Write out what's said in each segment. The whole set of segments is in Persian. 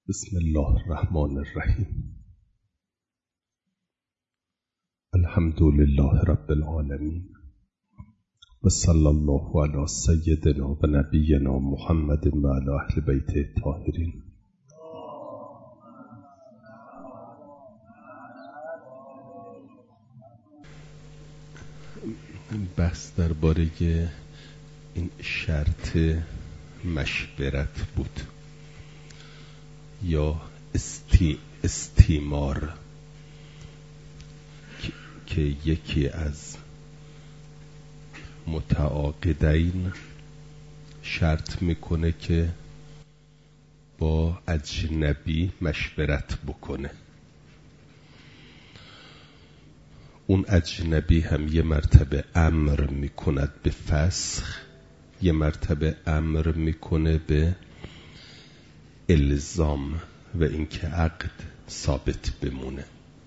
بسم الله الرحمن الرحیم. الحمد لله رب العالمین و صلی الله علی سیدنا و نبینا محمد و علی اهل بیت الطاهرین. بحث درباره این شرط مشورت بود یا استیمار که یکی از متعاقدین شرط میکنه که با اجنبی مشورت بکنه. اون اجنبی هم یه مرتبه امر میکند به فسخ، یه مرتبه امر میکنه به الزام و اینکه عقد ثابت بمونه.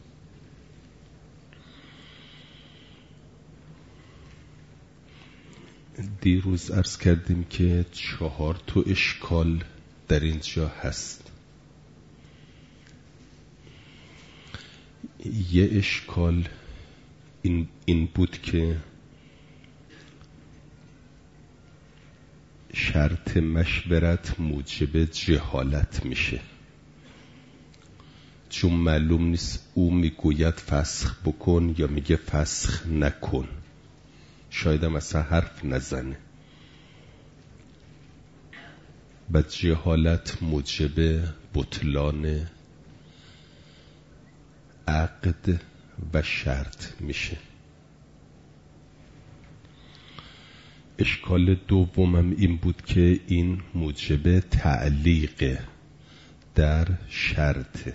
دیروز عرض کردیم که 4 اشکال در اینجا هست. یه اشکال این بود که شرط مشورت موجب جهالت میشه، چون معلوم نیست او میگوید فسخ بکن یا میگه فسخ نکن، شاید هم اصلا حرف نزنه. و جهالت موجب بطلان عقد و شرط میشه. اشکال دومم این بود که این موجب تعلیق در شرط،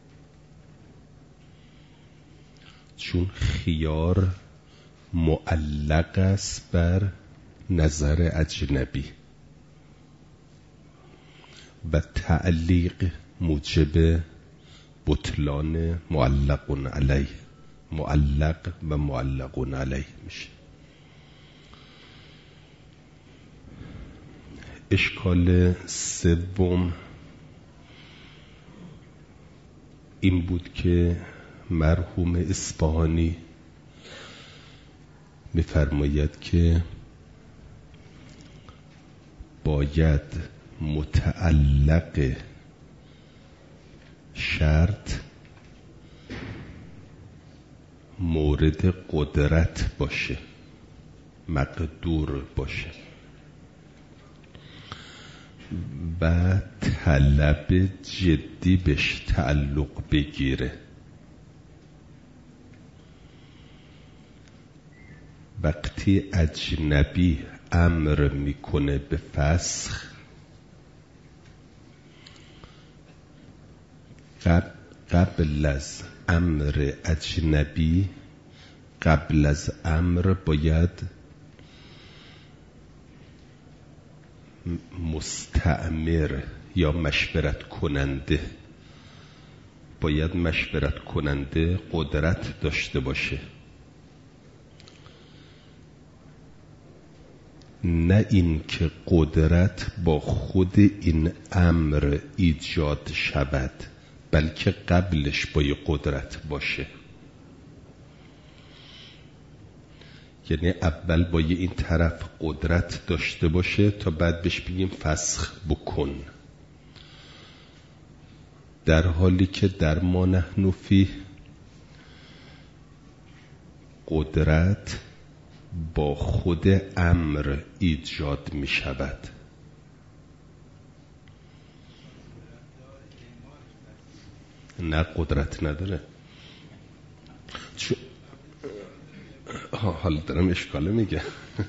چون خیار معلق است بر نظر اجنبی و تعلیق موجب بطلان معلق علیه، معلق و معلق علیه میشه. اشکال سوم این بود که مرحوم اصفهانی می‌فرماید که باید متعلق شرط مورد قدرت باشه، مقدور باشه و طلب جدی بهش تعلق بگیره. وقتی اجنبی امر میکنه به فسخ، قبل از امر اجنبی، قبل از امر باید مستأمر یا مشورت کننده، باید مشورت کننده قدرت داشته باشه، نه این که قدرت با خود این امر ایجاد شود، بلکه قبلش باید قدرت باشه. یعنی اول باید این طرف قدرت داشته باشه تا بعد بهش بگیم فسخ بکن، در حالی که در ما نحن فیه قدرت با خود امر ایجاد می شود. نه قدرت نداره. حالا دارم اشکاله میگه.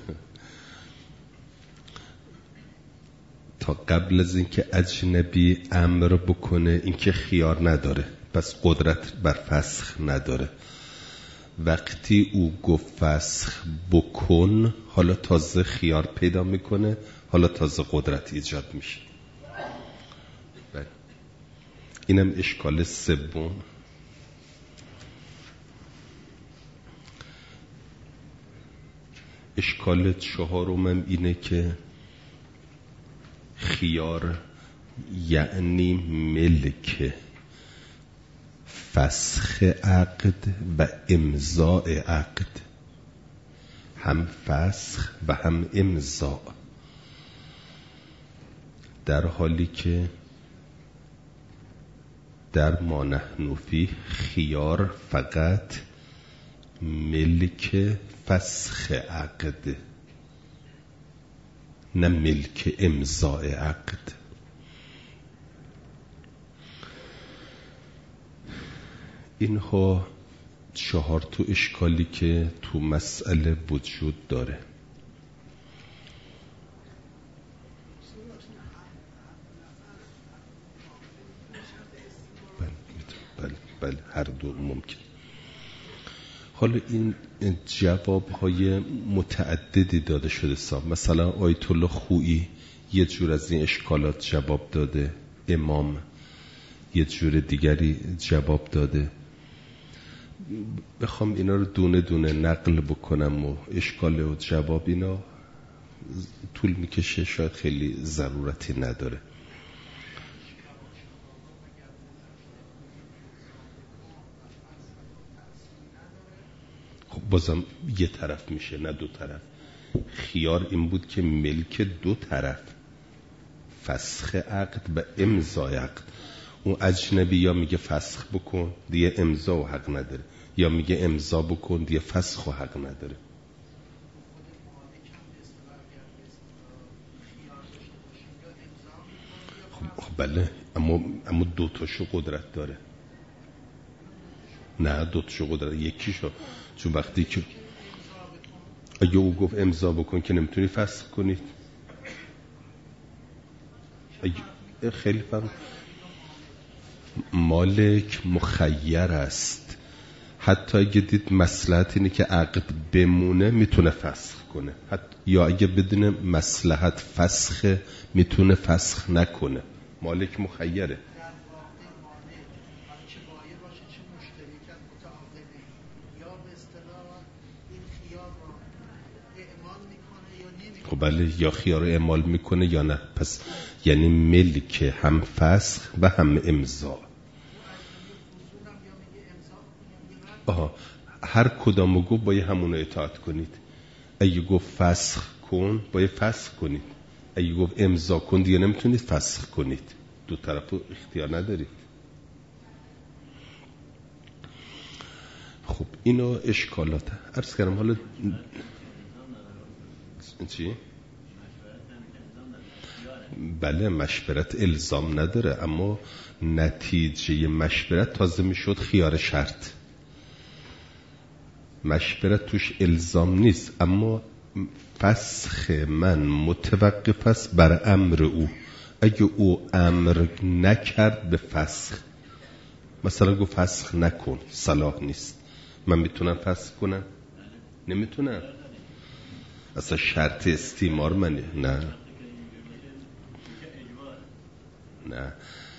تا قبل از اینکه اجنبی امر بکنه اینکه خیار نداره، پس قدرت بر فسخ نداره. وقتی او گفت فسخ بکن، حالا تازه خیار پیدا میکنه، حالا تازه قدرت ایجاد میشه. اینم اشکال سوم. اشکال چهارمم اینه که خیار یعنی ملک فسخ عقد و امضاء عقد، هم فسخ و هم امضاء، در حالی که در ما نحن فیه خیار فقط ملک فسخ عقد، نه ملک امضاء عقد. اینها 4 اشکالی که تو مسئله وجود داره. بله هر دو ممکن. حالا این جوابهای متعددی داده شده صاحب. مثلا آیت الله خویی یه جور از این اشکالات جواب داده، امام یه جور دیگری جواب داده. بخوام اینا رو دونه دونه نقل بکنم و اشکال و جواب اینا طول میکشه، شاید خیلی ضرورتی نداره. خب بازم یه طرف میشه نه دو طرف. خیار این بود که ملک دو طرف، فسخ عقد و امضای عقد. اون اجنبی یا میگه فسخ بکن دیگه امضا و حق نداره، یا میگه امضا بکن دیگه فسخ و حق نداره. خب بله، اما دو تاشو قدرت داره. نه دو تاشو قدرت، یکیشو، چون وقتی که اگه او گفت امضا بکن که نمیتونی فسخ کنید. خیلی فرق. مالک مخیر است، حتی اگه دید مصلحت اینه که عقد بمونه میتونه فسخ کنه، یا اگه بدونه مصلحت فسخ میتونه فسخ نکنه. مالک مخیره. خب بله، یا خیار اعمال میکنه یا نه. پس یعنی ملک هم فسخ و هم امضا. هر کدامو گفت باید همونو اطاعت کنید. اگه گفت فسخ کن باید فسخ کنید، اگه گفت امضا کن دیگه نمیتونید فسخ کنید. دو طرفو اختیار ندارید. خب اینو اشکالات عرض کردم. حالا چی؟ بله مشورت الزام نداره، اما نتیجه مشورت تازه میشد خیار شرط. مشورت توش الزام نیست، اما فسخ من متوقف است بر امر او. اگه او امر نکرد به فسخ، مثلا گفت فسخ نکن، صلاح نیست، من میتونم فسخ کنم؟ نمیتونم. اصلا شرط استیمار منه. نه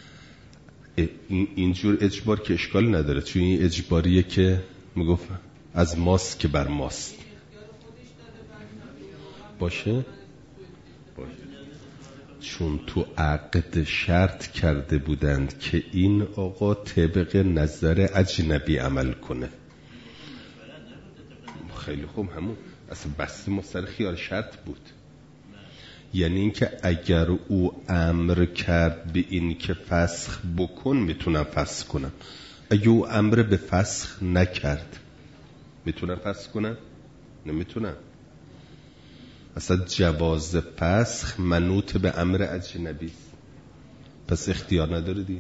اینجور اجبار که اشکال نداره، چون این اجباریه که میگفت از ماست که بر ماست. باشه چون تو عقد شرط کرده بودند که این آقا طبق نظر اجنبی عمل کنه. خیلی خوب، همون اصلا بحث ما سر خیال شرط بود. یعنی اینکه اگر او امر کرد به این که فسخ بکن میتونم فسخ کنم، اگه او امر به فسخ نکرد میتونم فسخ کنم؟ نمیتونم. اصلا جواز فسخ منوط به امر اجنبی، پس اختیار نداره دی.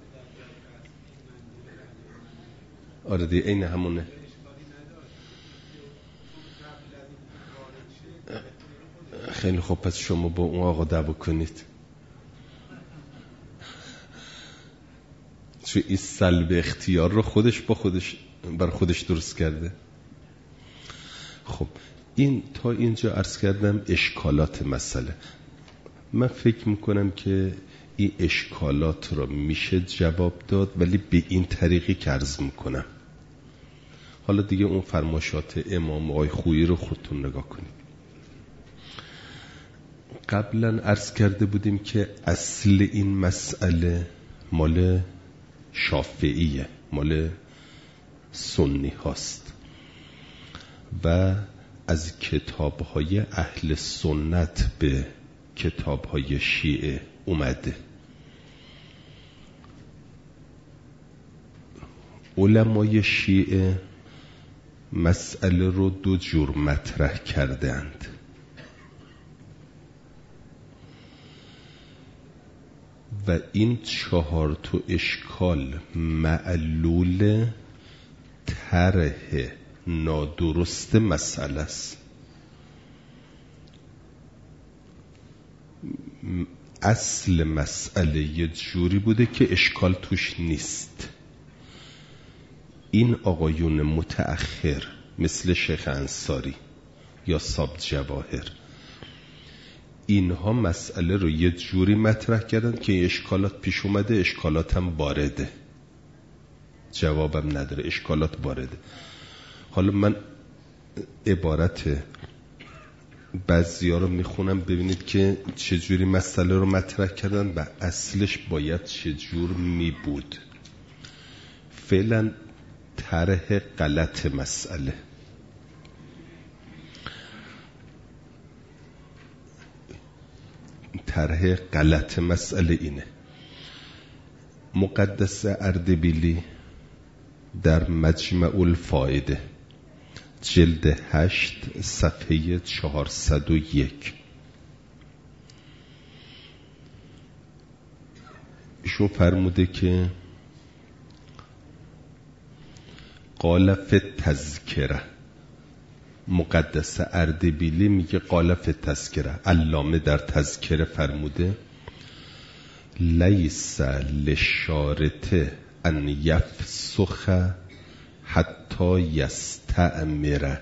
آره دی، این همونه. خیلی خوب، پس شما با اون آقا دعوا کنید، چون این سلب اختیار رو بر خودش درست کرده. خب این تا اینجا عرض کردم اشکالات مسئله. من فکر میکنم که این اشکالات رو میشه جواب داد، ولی به این طریقی که عرض میکنم. حالا دیگه اون فرمایشات امام آقای خویی رو خودتون نگاه کنید. قبلا عرض کرده بودیم که اصل این مسئله مال شافعیه، مال سنی هاست و از کتاب‌های اهل سنت به کتاب‌های شیعه اومده. علمای شیعه مسئله رو دو جور مطرح کردند. و این 4 اشکال معلول طرح نادرست مسئله است. اصل مسئله یه جوری بوده که اشکال توش نیست. این آقایون متأخر مثل شیخ انصاری یا صاحب جواهر، اینها مسئله رو یه جوری مطرح کردن که اشکالات پیش اومده، اشکالات هم وارده، جوابم نداره، اشکالات وارده. حالا من عبارت بعضیا رو میخونم ببینید که چجوری مسئله رو مطرح کردن و اصلش باید چجور می بود. فعلا طرح غلط مسئله. طرح غلط مسئله اینه: مقدس اردبیلی در مجمع الفائده جلد 8 صفحه 401 ایشون فرموده که قال فی التذکره، مقدس اردبیلی میگه قال فی التذکره، علامه در تذکره فرموده لیس للشارط ان یفسخ حتی یستأمر.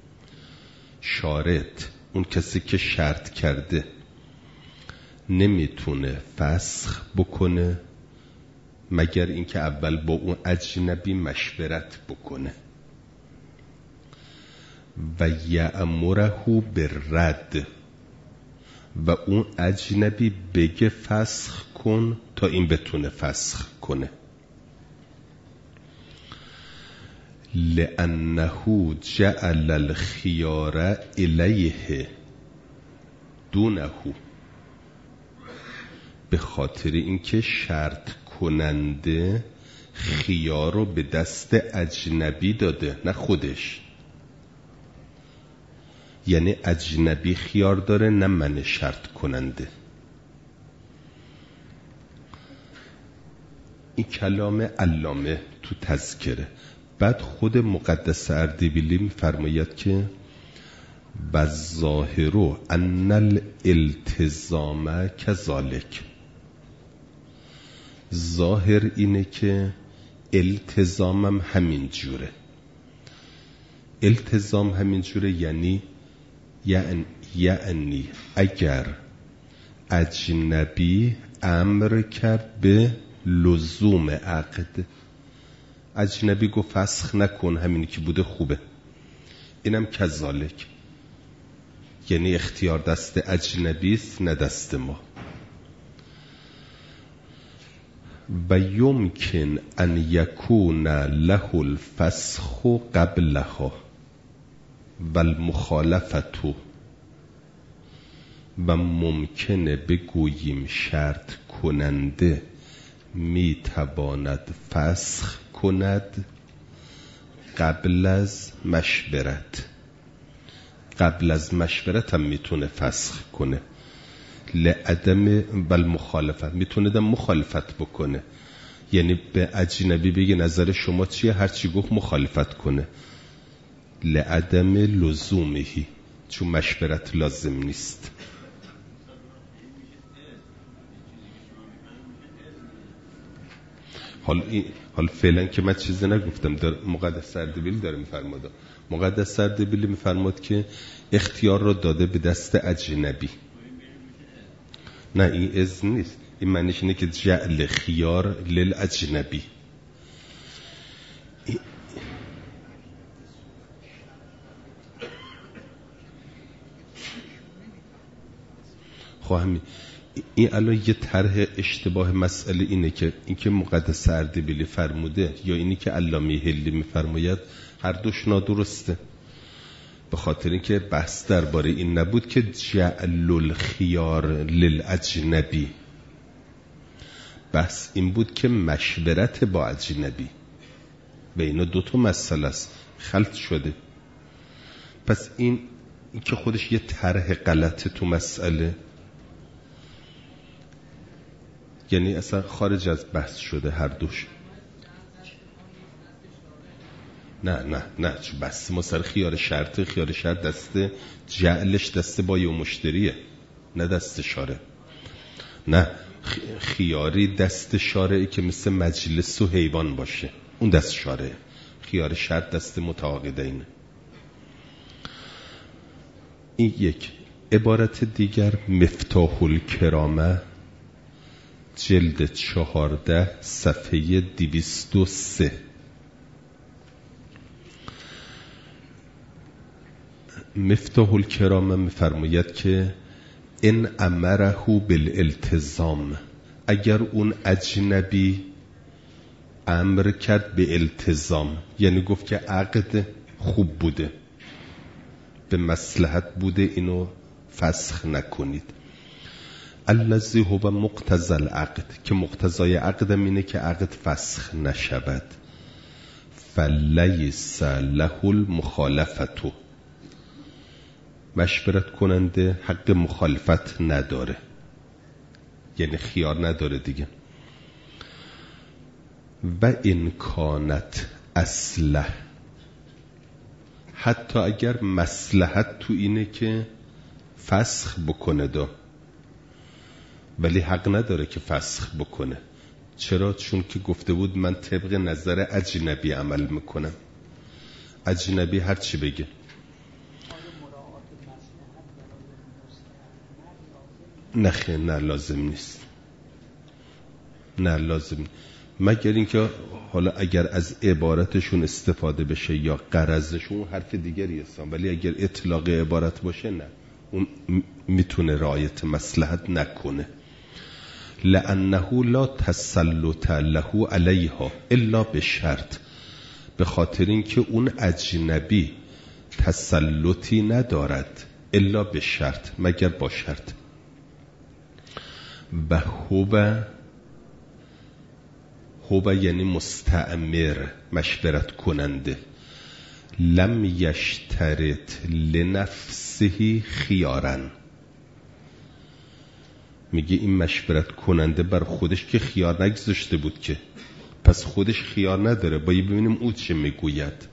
شارط، اون کسی که شرط کرده، نمیتونه فسخ بکنه مگر اینکه اول با اون اجنبی مشورت بکنه و یأمره بالرد، و اون اجنبی بگه فسخ کن تا این بتونه فسخ کنه. لأنه جعل الخيار الیه دونه، به خاطر اینکه شرط کننده خیار رو به دست اجنبی داده نه خودش. یعنی اجنبی خیار داره نه من شرط کننده. این کلام علامه تو تذکره. بعد خود مقدس اردبیلی میفرماید که والظاهر ان الالتزام کذالک، ظاهر اینه که التزامم همین جوره. التزام همین جوره یعنی اگر اجنبی امر کرد به لزوم عقد، اجنبی گفت فسخ نکن، همینی که بوده خوبه، اینم کذالک، یعنی اختیار دست اجنبی است نه دست ما. و یمکن ان یکون له الفسخ قبلها و المخالفت، و ممکنه بگوییم شرط کننده میتواند فسخ کند قبل از مشورت. قبل از مشورت هم میتونه فسخ کنه. لعدم بل مخالفت، میتونه دم مخالفت بکنه، یعنی به اجنبی بگه نظر شما چیه، هرچی گفت مخالفت کنه. لعدم لزومهی، چون مشورت لازم نیست. حال فعلا که من چیزی نگفتم، مقدس اردبیلی داره میفرماده. مقدس اردبیلی میفرماد که اختیار رو داده به دست اجنبی. نه این اذن نیست، این معنیش اینه که جعل خیار للاجنبی. خواهمی این الان یه طرح اشتباه مسئله اینه که اینکه مقدس اردبیلی فرموده یا اینی که علامه حلی میفرماید هر دوش نادرسته، به خاطر اینکه بحث درباره این نبود که جعل الخیار للاجنبی، بحث این بود که مشورت با اجنبی و اینا دوتا مسئله است، خلط شده. پس این که خودش یه طرح غلطه تو مسئله، یعنی اصلا خارج از بحث شده هر دوش. نه چون بحث ما سر خیار شرطه، خیار شرط دسته جعلش دسته بای و مشتریه، نه دست شاره. نه خیاری دست شارعی که مثل مجلس و حیوان باشه، اون دست شاره. خیار شرط دست متعاقدینه. این یک. عبارت دیگر مفتاح الکرامه جلد 14 صفحه 203. مفتاح الکرامه میفرماید که ان امره بالالتزام، اگر اون اجنبی امر کرد به التزام، یعنی گفت که عقد خوب بوده، به مصلحت بوده، اینو فسخ نکنید. الذی هو مقتضی العقد، که مقتضای عقدم اینه که عقد فسخ نشود. فلیس له المخالفه، مشورت کننده حق مخالفت نداره، یعنی خیار نداره دیگه. و این کانت اصلح، حتی اگر مصلحت تو اینه که فسخ بکنه ولی حق نداره که فسخ بکنه. چرا؟ چون که گفته بود من طبق نظر اجنبی عمل میکنم. اجنبی هر چی بگه. نه لازم نیست، نه لازم نیست. مگر اینکه حالا اگر از عبارتشون استفاده بشه یا غرضشون حرف دیگری هست، ولی اگر اطلاق عبارت باشه نه، اون میتونه رعایت مصلحت نکنه. لانه لا تسلط له علیها الا بشرط، به خاطر اینکه اون اجنبی تسلطی ندارد الا به شرط، مگر با شرط. و هو یعنی مستعمر، مشورت کننده. لم یشترط لنفسه خیارن، میگه این مشورت کننده بر خودش که خیار نگذاشته بود که، پس خودش خیار نداره. باید ببینیم او چه میگوید.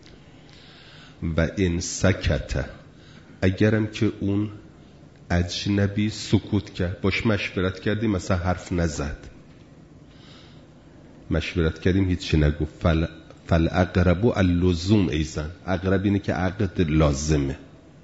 و این سکته، اگرم که اون اجنبی سکوت کرد، باش مشورت کردیم مثلا حرف نزد، مشورت کردیم هیچی نگفت، فالاقرب اللزوم ایزن، اقرب اینه که عقد لازمه.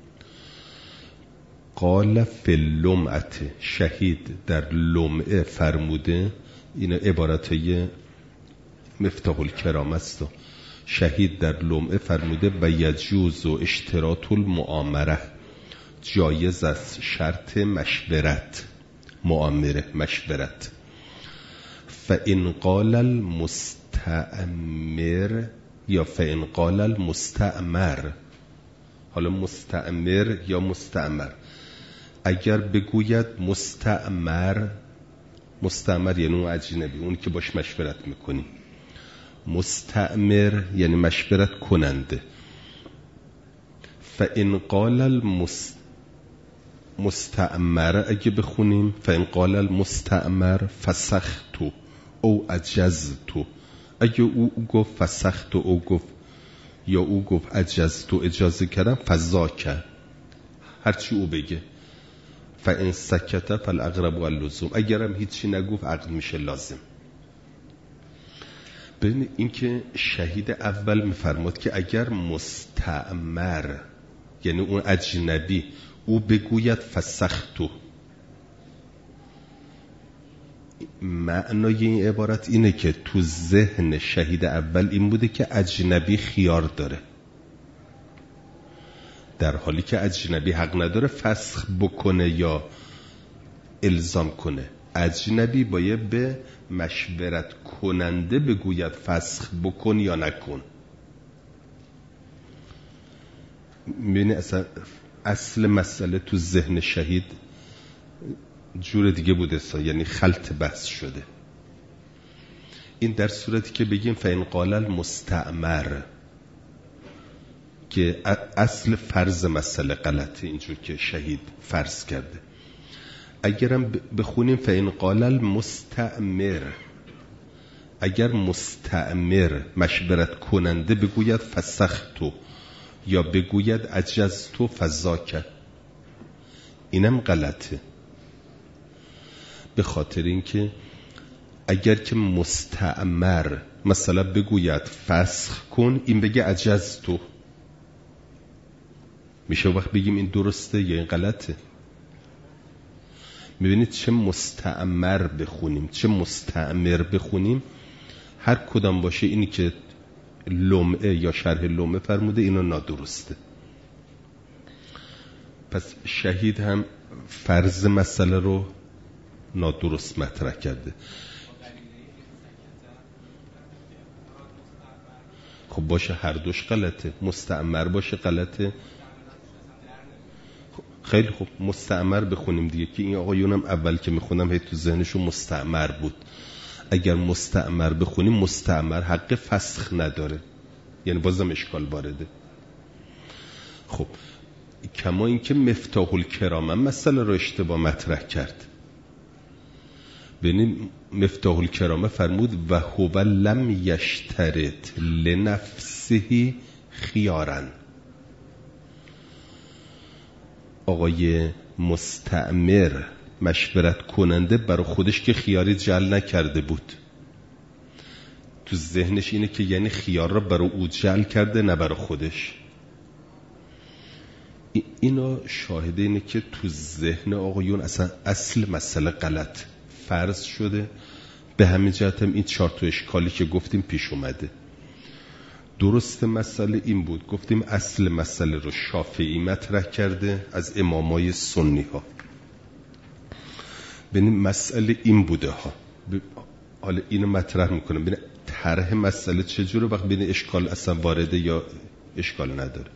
قال فی اللمعت، شهید در لمعه فرموده، این عبارتای مفتاح الکرامه است. شهید در لمعه فرموده و یجوز و اشتراط المعامره، جایز است شرط مشورت، معامره مشورت. فإن قال المستعمر یا فإن قال المستعمر، حالا مستعمر یا مستعمر، اگر بگوید مستعمر یعنی اون اجنبی، اون که باش مشورت میکنی. مستعمر یعنی مشورت کننده. فإن قال المستعمر اگه بخونیم فإن قال المستعمر فسخت او اجزت، اگه او گفت فسخت او گفت یا او گفت اجزت اجازه کردم، فذاک هرچی او بگه. فإن سکت فالاقرب اللزوم، اگرم هیچی نگفت عقد میشه لازم. ببین این که شهید اول میفرماد که اگر مستعمر یعنی اون اجنبی او بگوید فسختو، معنای این عبارت اینه که تو ذهن شهید اول این بوده که اجنبی خیار داره، در حالی که اجنبی حق نداره فسخ بکنه یا الزام کنه. اجنبی باید به مشورت کننده بگوید فسخ بکن یا نکن. می‌بینی اصل مسئله تو ذهن شهید جور دیگه بوده، یعنی خلط بحث شده. این در صورتی که بگیم فإن قال المستعمر، که اصل فرض مسئله غلطه، اینجور که شهید فرض کرده. اگرم بخونیم فإن قال المستعمر، اگر مستعمر مشورت کننده بگوید فسختو یا بگوید عجزتو فذاک، اینم غلطه. به خاطر اینکه اگر که مستعمر مثلا بگوید فسخ کن، این بگه عجزتو، میشه وقت بگیم این درسته یا این غلطه. میبینید چه مستعمر بخونیم چه مستعمر بخونیم، هر کدام باشه، اینی که لمعه یا شرح لمعه فرموده اینا نادرسته. پس شهید هم فرض مسئله رو نادرست مطرح کرده. خب باشه هر دوش غلطه، مستعمر باشه غلطه. خیلی خوب مستعمر بخونیم دیگه، که این آقایونم اول که میخونم هی تو ذهنشون مستعمر بود. اگر مستعمر بخونیم، مستعمر حق فسخ نداره، یعنی بازم اشکال وارده. خب کما اینکه مفتاح الکرام هم مسئله رو اشتباه مطرح کرد. ببینید مفتاح الکرام فرمود و هو لم یشترط لنفسه خیارا. آقای مستعمر مشورت کننده برای خودش که خیاری جعل نکرده بود، تو ذهنش اینه که یعنی خیار را برای او جعل کرده نه برای خودش. اینا شاهده اینه که تو ذهن آقایون اصلا اصل مسئله غلط فرض شده. به همین جهت هم این 4 تا اشکالی که گفتیم پیش اومده. درست مسئله این بود، گفتیم اصل مسئله رو شافعی مطرح کرده از امامای سنی ها. ببین مسئله این بوده ها، حالا اینو مطرح میکنم ببین طرح مسئله چجوره، وقت ببین اشکال اصلا وارده یا اشکال نداره.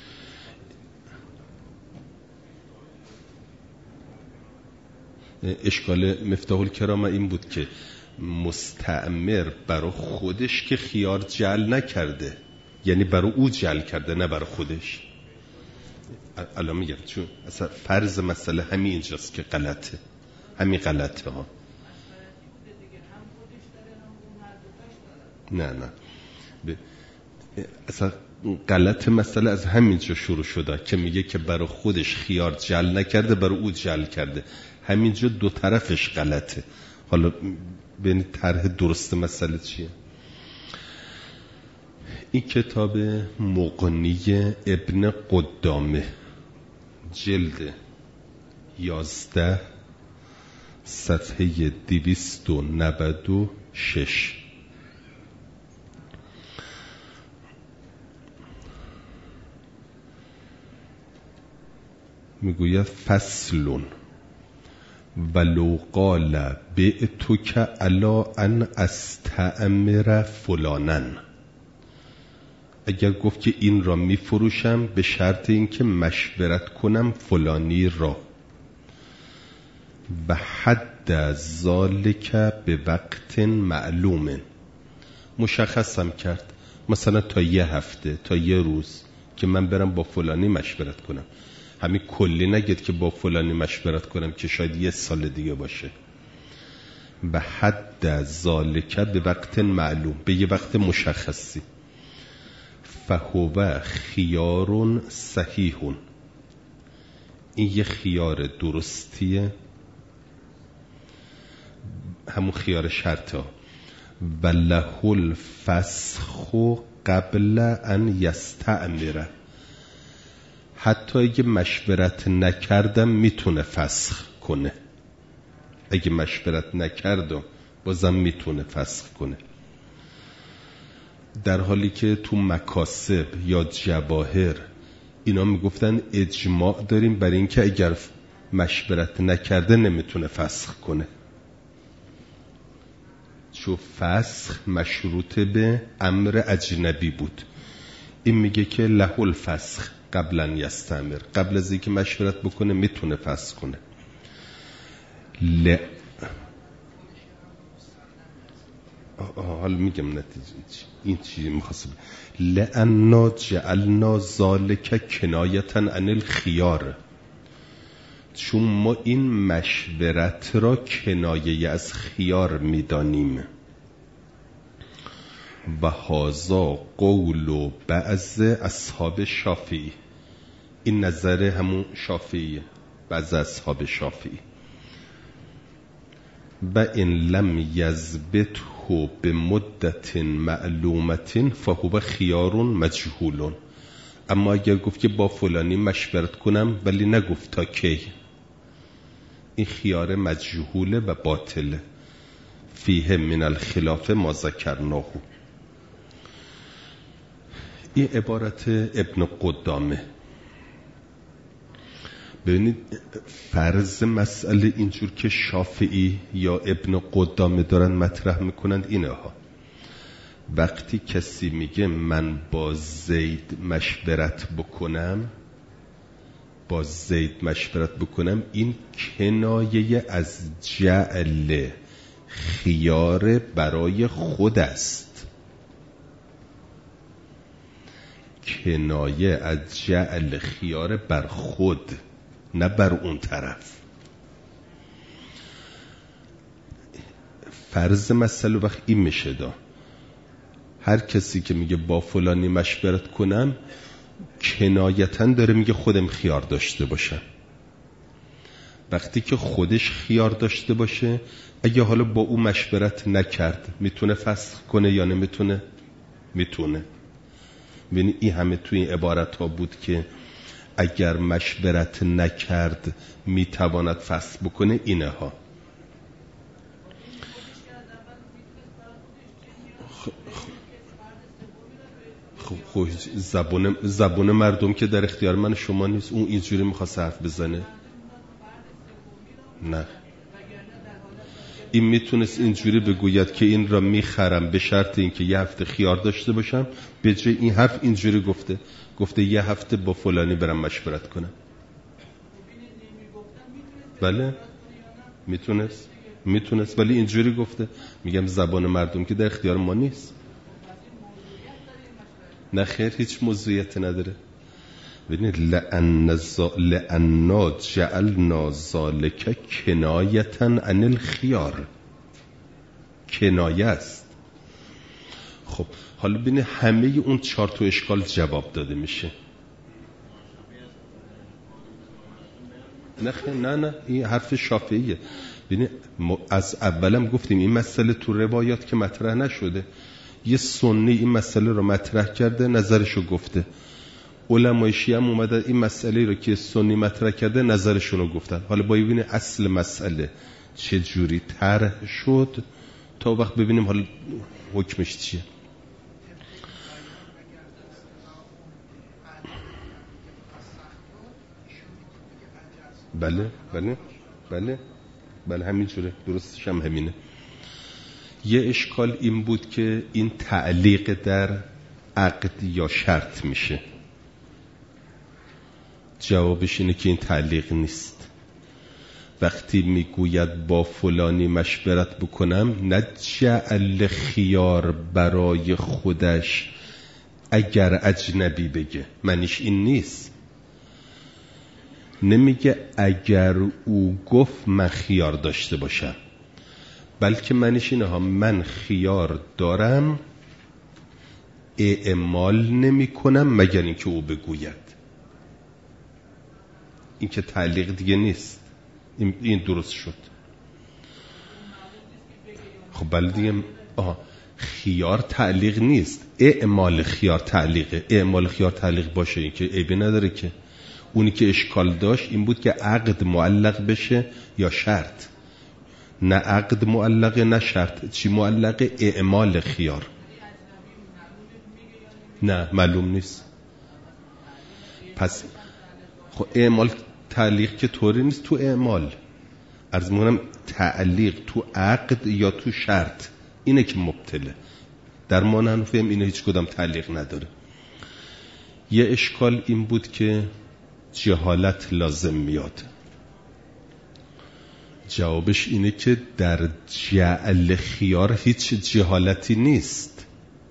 اشکال مفتاح الکرام این بود که مستعمر برای خودش که خیار جعل نکرده، یعنی برای او جعل کرده نه برای خودش. الان میگم چون اصلا فرض مسئله همین اینجاست که غلطه، همین غلطه ها. نه اصلا غلط مسئله از همینجا شروع شده که میگه که برای خودش خیار جعل نکرده برای او جعل کرده. همینجا دو طرفش غلطه. حالا ببینید طرح درست مسئله چیه. این کتاب مغنی ابن قدامه جلد 11 صفحه 296 میگوید فصلون ولو قال بعتک علی ان استعمر فلانن. اگر گفت که این را میفروشم به شرط اینکه مشورت کنم فلانی را، و حد ذالک به وقت معلوم، مشخصم کرد مثلا تا یه هفته تا یه روز که من برم با فلانی مشورت کنم. همین کلی نگید که با فلانی مشورت کنم که شاید یه سال دیگه باشه. و حد ذالک به وقت معلوم، به یه وقت مشخصی. فهو خیار صحیح، این یه خیار درستیه، همون خیار شرطه. و له الفسخ قبل ان یستعمر، حتی اگه مشورت نکردم میتونه فسخ کنه. اگه مشورت نکردم بازم میتونه فسخ کنه. در حالی که تو مکاسب یا جواهر اینا میگفتن اجماع داریم برای اینکه اگر مشورت نکرده نمیتونه فسخ کنه، چون فسخ مشروط به امر اجنبی بود. این میگه که له الفسخ قبلا یستمر، قبل از اینکه مشورت بکنه میتونه فسخ کنه. حالا میگم نتیجه این چیزی میخواستم. لأننا جعلنا ذالک کنایتا عن الخیار، چون ما این مشورت را کنایه از خیار میدانیم. و هذا قول بعض اصحاب شافعی، این نظر همون شافعیه، بعض اصحاب شافعی. و ان لم یثبته بمدت معلومت فهو خیار مجهول. اما اگر گفت که با فلانی مشورت کنم ولی نگفت تا کی، این خیار مجهوله و باطله. فیه من الخلاف ما ذکرناه. این عبارت ابن قدامه. ببینید فرض مسئله اینجور که شافعی یا ابن قدامه دارن مطرح میکنند اینه ها. وقتی کسی میگه من با زید مشورت بکنم، این کنایه از جعل خیار برای خود است، کنایه از جعل خیار بر خود، نه بر اون طرف. فرض مسئله وقت این میشه دا هر کسی که میگه با فلانی مشورت کنم کنایتاً داره میگه خودم خیار داشته باشم. وقتی که خودش خیار داشته باشه، اگه حالا با او مشورت نکرد میتونه فسخ کنه یا نمیتونه؟ میتونه. ببینید این همه توی این عبارت ها بود که اگر مشورت نکرد میتواند فسخ بکنه. اینه ها خب زبون مردم که در اختیار من شما نیست. اون اینجوری میخواست حرف بزنه. نه، این میتونست اینجوری بگوید که این را میخرم به شرط اینکه یه هفته خیار داشته باشم. به جای این حرف اینجوری گفته یه هفته با فلانی برم مشورت کنم. بله میتونست ولی اینجوری گفته. میگم زبان مردم که در اختیار ما نیست. نه خیر، هیچ موضوعیت نداره. ببینید لأننا جعلنا ذالک کنایتا عن الخیار، کنایه است. خب حالا ببینید همه اون 4 تا اشکال جواب داده میشه. نه خیر، نه این حرف شافعیه. ببینید از اولم گفتیم این مسئله تو روایات که مطرح نشده. یه سنی این مسئله رو مطرح کرده، نظرشو گفته. علمای شیعه هم اومدن این مسئله رو که سنی مطرح کرده نظرشون رو گفتن. حالا با ببینیم اصل مسئله چه جوری طرح شد تا وقت ببینیم حالا حکمش چیه. بله همین جوره، درستش هم همینه. یه اشکال این بود که این تعلیق در عقد یا شرط میشه. جوابش اینه که این تعلیق نیست. وقتی میگوید با فلانی مشورت بکنم، نه جعل خیار برای خودش اگر اجنبی بگه، معنیش این نیست. نمیگه اگر او گفت من خیار داشته باشم، بلکه معنیش اینه ها من خیار دارم، اعمال نمی کنم مگر اینکه او بگوید. این که تعلیق دیگه نیست. این درست شد. خب بله دیگه. خیار تعلیق نیست، اعمال خیار تعلیقه. اعمال خیار تعلیق باشه این که عیبی نداره. که اونی که اشکال داشت این بود که عقد معلق بشه یا شرط. نه عقد معلقه نه شرط. چی معلقه؟ اعمال خیار. نه معلوم نیست. پس خب اعمال تعلیق که طوری نیست تو اعمال، عرض می‌کنم تعلیق تو عقد یا تو شرط اینه که مبتله. در ما نحنفیم اینه هیچ کدام تعلیق نداره. یه اشکال این بود که جهالت لازم میاد. جوابش اینه که در جعل خیار هیچ جهالتی نیست.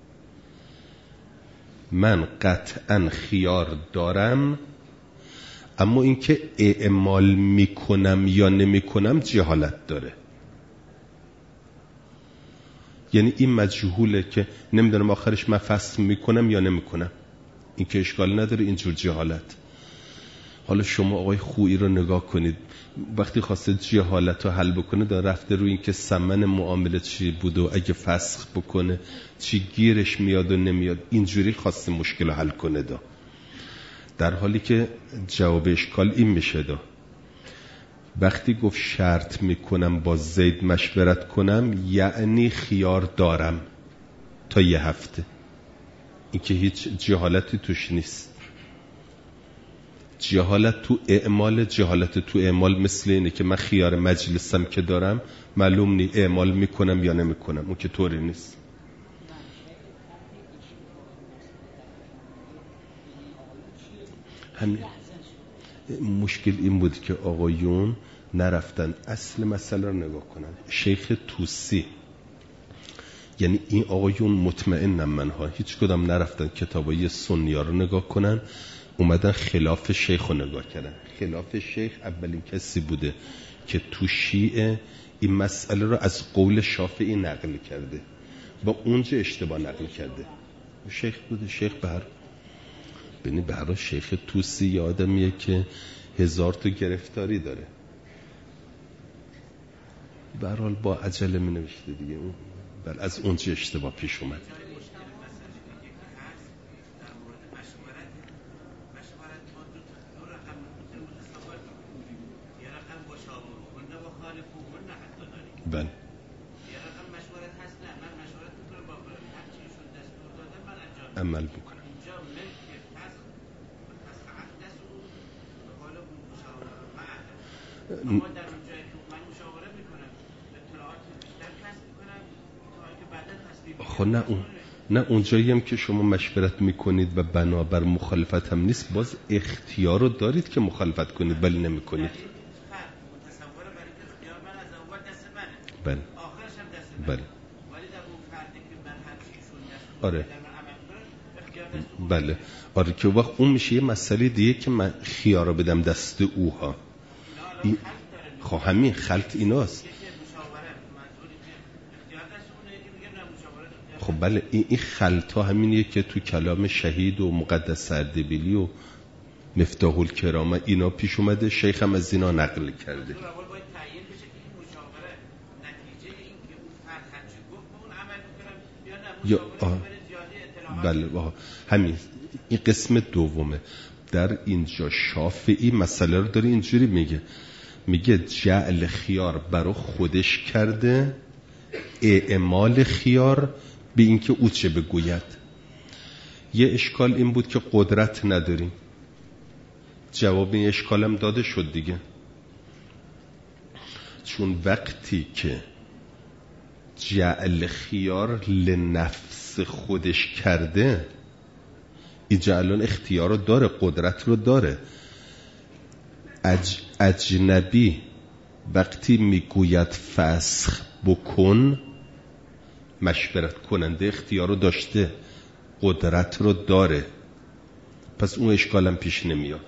من قطعا خیار دارم، اما اینکه اعمال میکنم یا نمیکنم جهالت داره. یعنی این مجهوله که نمیدونم آخرش من فصل میکنم یا نمیکنم، این که اشکال نداره اینجور جهالت. حالا شما آقای خویی رو نگاه کنید، وقتی خواسته جهالت رو حل بکنه داره رفته روی این که ثمن معامله چی بود و اگه فسخ بکنه چی گیرش میاد و نمیاد، اینجوری خواسته مشکل رو حل کنه در حالی که جواب اشکال این میشه وقتی گفت شرط میکنم با زید مشورت کنم، یعنی خیار دارم تا یه هفته. این که هیچ جهالتی توش نیست. جهالت تو اعمال مثل اینه که من خیار مجلسم که دارم، معلوم نی اعمال میکنم یا نمیکنم، اون که طوری نیست. همین مشکل این بود که آقایون نرفتن اصل مسئله رو نگاه کنن. شیخ توسی، یعنی این آقایون مطمئنم منها هیچ کدام نرفتن کتابای سنی ها رو نگاه کنن، اومدن خلاف شیخ رو نگاه کردن. خلاف شیخ اولین کسی بوده که تو شیعه این مسئله رو از قول شافعی نقل کرده، با اونجا اشتباه نقل کرده. شیخ بوده، شیخ برای شیخ توسی یه آدمیه که 1000 تا گرفتاری داره، به هر حال با عجله می نوشته دیگه، بل از اونجا اشتباه پیش اومد. بله عمل بکنم. خب نه اونجایی هم که شما مشورت میکنید و بنابر مخالفت هم نیست، باز اختیار رو دارید که مخالفت کنید ولی نمیکنید. بله بله آره بله آره که وقت اون میشه یه مسئله دیگه که من خیار رو بدم دست اوها. خب همین خلط ایناست. خب بله این خلط ها همینیه که تو کلام شهید و مقدس اردبیلی و مفتاح الکرامه اینا پیش اومده، شیخ هم از اینا نقل کرده. یا بله همین این قسم دومه. در اینجا شافعی مسئله رو داره اینجوری میگه جعل خیار برای خودش کرده، اعمال خیار به اینکه او چه بگوید. یه اشکال این بود که قدرت نداریم. جواب این اشکالم داده شد دیگه، چون وقتی که جعل خیار لنفس خودش کرده، این جعلان اختیار رو داره، قدرت رو داره. اجنبی وقتی میگوید فسخ بکن، مشورت کننده اختیار رو داشته، قدرت رو داره، پس اون اشکالم پیش نمیاد.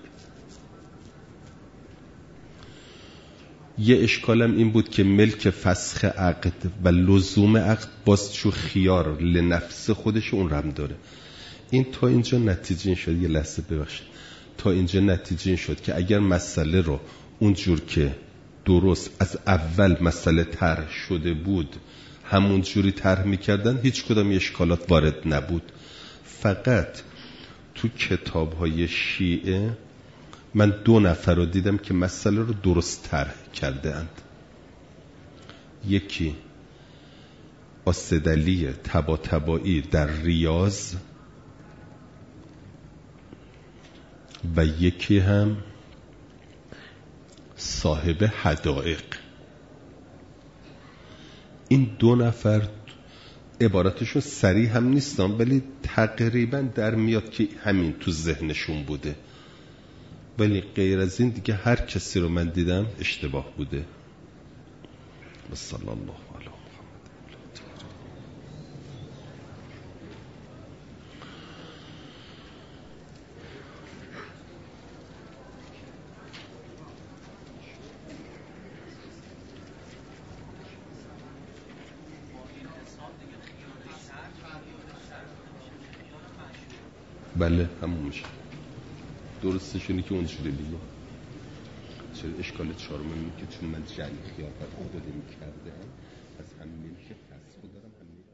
یه اشکالم این بود که ملک فسخ عقد و لزوم عقد باز چو خیار لنفس خودش اون رم داره. این تا اینجا نتیجه این شد، یه لحظه ببخشید، تا اینجا نتیجه این شد که اگر مسئله رو اونجور که درست از اول مسئله طرح شده بود همون جوری طرح میکردن، هیچ کدام اشکالات وارد نبود. فقط تو کتاب‌های شیعه من 2 نفر رو دیدم که مسئله رو درست طرح کرده اند. یکی آسدلی طباطبایی در ریاض و یکی هم صاحب حدائق. این 2 نفر عبارتشون صریح هم نیستن ولی تقریبا در میاد که همین تو ذهنشون بوده، ولی غیر از این دیگه هر کسی رو من دیدم اشتباه بوده. صلی الله علیه بله همون میشه. درستش اینه که اون شده دیگه. چرا اشکال 4 که چون من جنگ خیال بر عدد میکردم از همین که فسخ دارم همین